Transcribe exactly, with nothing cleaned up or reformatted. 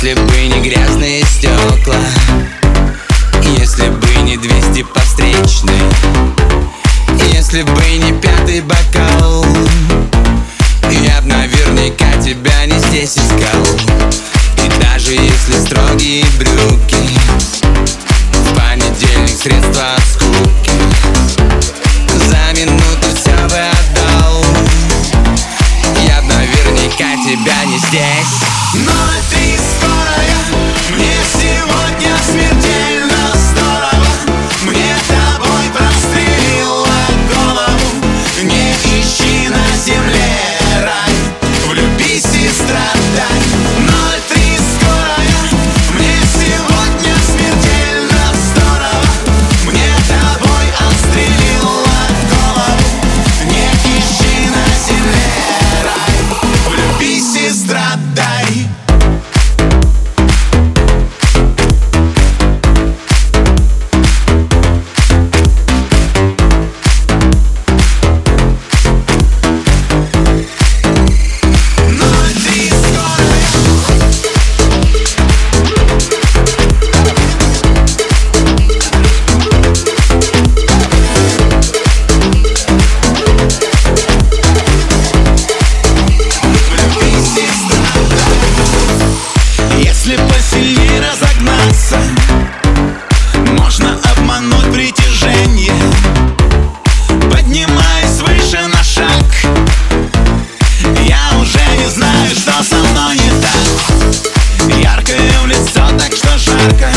Если бы не грязные стекла, если бы не двести по встречной, если бы не пятый бокал, я б наверняка тебя не здесь искал. И даже если строгие брюки, в понедельник средства от скуки, за минуту все бы отдал, я б наверняка тебя не здесь. Но ты скорая, мне сегодня смертельно здорово, мне тобой прострелила голову. Не ищи на земле рай, влюбись и страдай. Ноль три скорая, мне сегодня смертельно здорово, мне тобой отстрелила голову. Не ищи на земле рай, влюбись и страдай. Если посильнее разогнаться, можно обмануть притяжение. Поднимаясь выше на шаг, я уже не знаю, что со мной не так. Яркое в лицо, так что жарко.